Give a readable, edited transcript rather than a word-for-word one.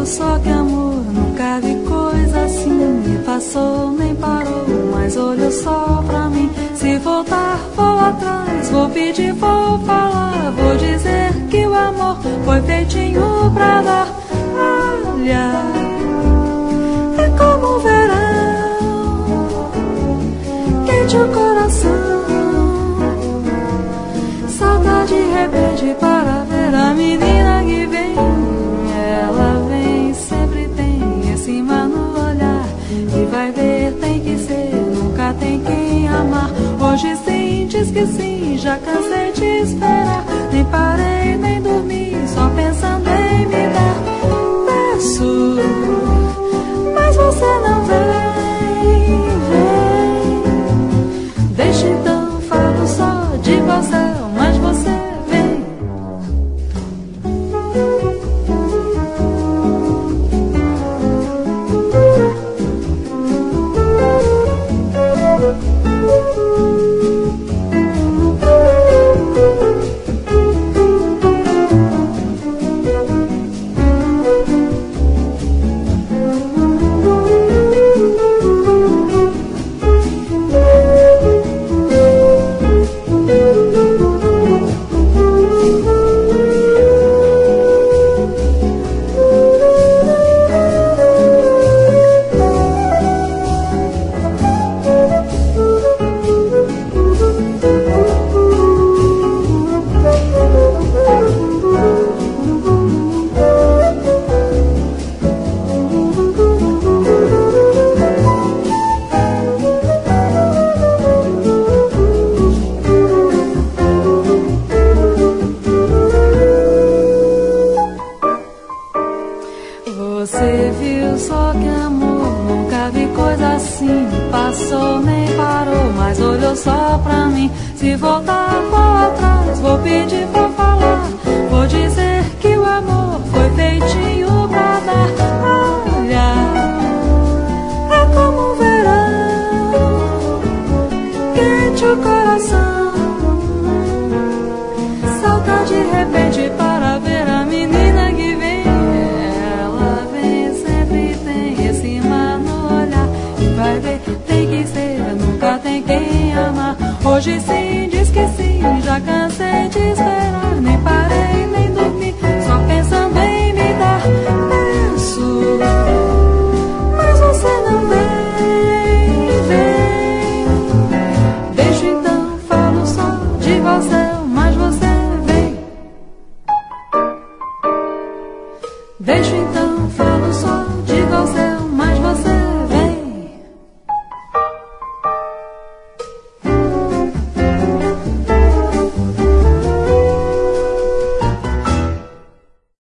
viu só que amor, nunca vi coisa assim. Me passou, nem parou, mas olhou só pra mim. Se voltar, vou atrás, vou pedir, vou falar. Vou dizer que o amor foi feitinho pra dar. Olha, é como o verão, quente o coração. Salta de repente para ver a menina que vem. Ela vem, sempre tem esse mar no olhar. E vai ver, tem que ser, nunca tem quem amar. Hoje sim, diz que sim, já cansei de esperar. Nem parei, nem dormi, só pensando em me dar. Peço, mas você não vem, vem. Deixa então, falo só de você, mas você vem. Você viu só que amor, nunca vi coisa assim. Passou, nem parou, mas olhou só pra mim. Se voltar, vou atrás, vou pedir, vou falar. Vou dizer que o amor foi feitinho pra dar. Olha, é como o verão, quente o coração. Salta de repente para ver a menina que vem. Vai ver, tem que ser, nunca tem quem amar. Hoje sim, diz que sim, já cansei de esperar.